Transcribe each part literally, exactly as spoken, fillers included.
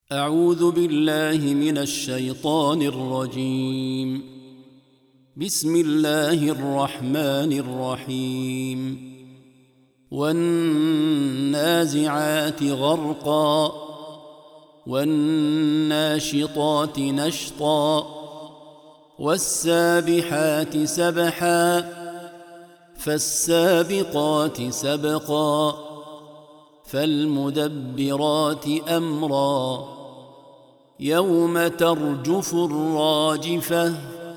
أعوذ بالله من الشيطان الرجيم. بسم الله الرحمن الرحيم. والنازعات غرقا والناشطات نشطا والسابحات سبحا فالسابقات سبقا فالمدبرات أمرا يوم ترجف الراجفة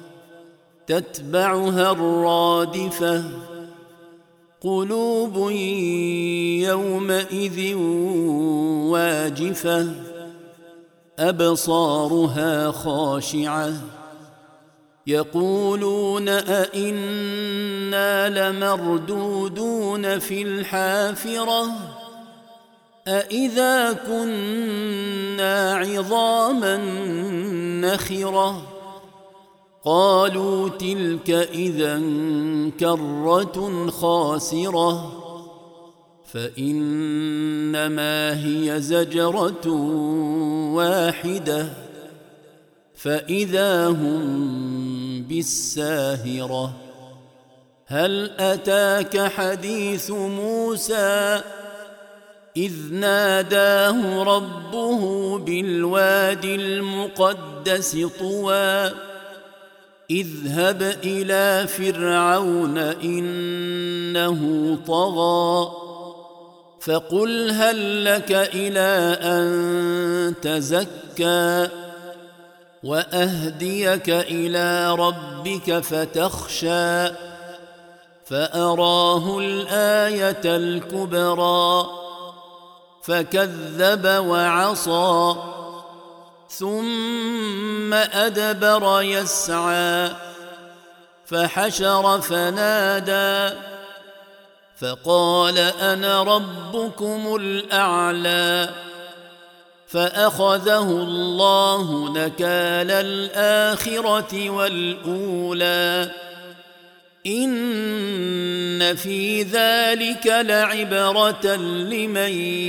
تتبعها الرادفة قلوب يومئذ واجفة أبصارها خاشعة يقولون أئنا لمردودون في الحافرة أئذا كنا عظاما نخرة قالوا تلك إذا كرة خاسرة فإنما هي زجرة واحدة فإذا هم بالساهرة هل أتاك حديث موسى إذ ناداه ربه بالوادي المقدس طوى اذهب إلى فرعون إنه طغى فقل هل لك إلى أن تزكى وأهديك إلى ربك فتخشى فأراه الآية الكبرى فكذب وعصى ثم أدبر يسعى فحشر فنادى فقال أنا ربكم الأعلى فأخذه الله نكال الآخرة والأولى إن في ذلك لعبرة لمن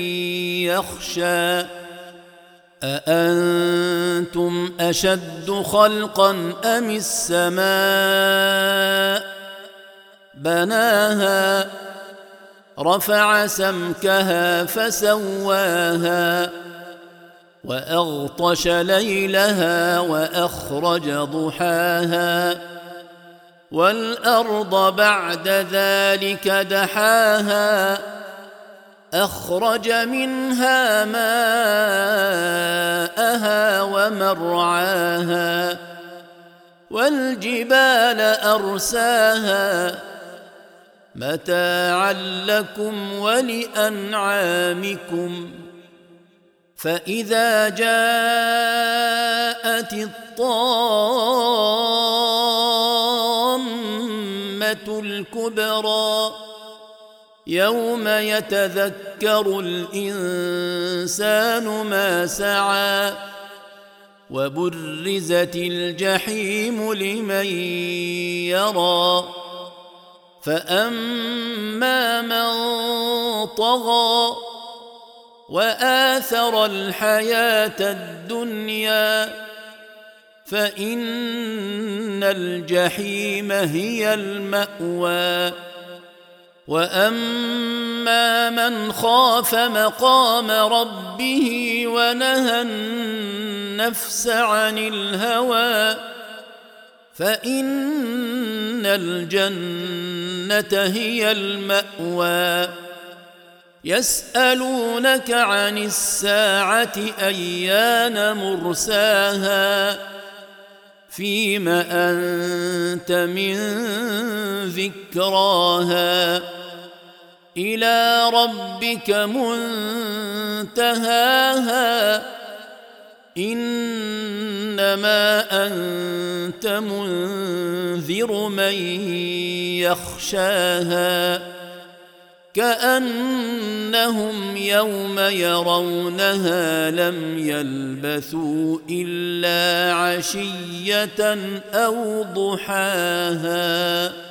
يخشى أأنتم أشد خلقا أم السماء بناها رفع سمكها فسواها وأغطش ليلها وأخرج ضحاها والأرض بعد ذلك دحاها أخرج منها ماءها ومرعاها والجبال أرساها متاعا لكم ولأنعامكم فإذا جاءت الطامة الكبرى يوم يتذكر الإنسان ما سعى وبرزت الجحيم لمن يرى فأما من طغى وآثر الحياة الدنيا فإن الجحيم هي المأوى وأما من خاف مقام ربه ونهى النفس عن الهوى فإن الجنة هي المأوى يسألونك عن الساعة أيان مرساها فيم أنت من ذكراها إلى ربك منتهاها إنما أنت منذر من يخشاها كأنهم يوم يرونها لم يلبثوا إلا عشية أو ضحاها.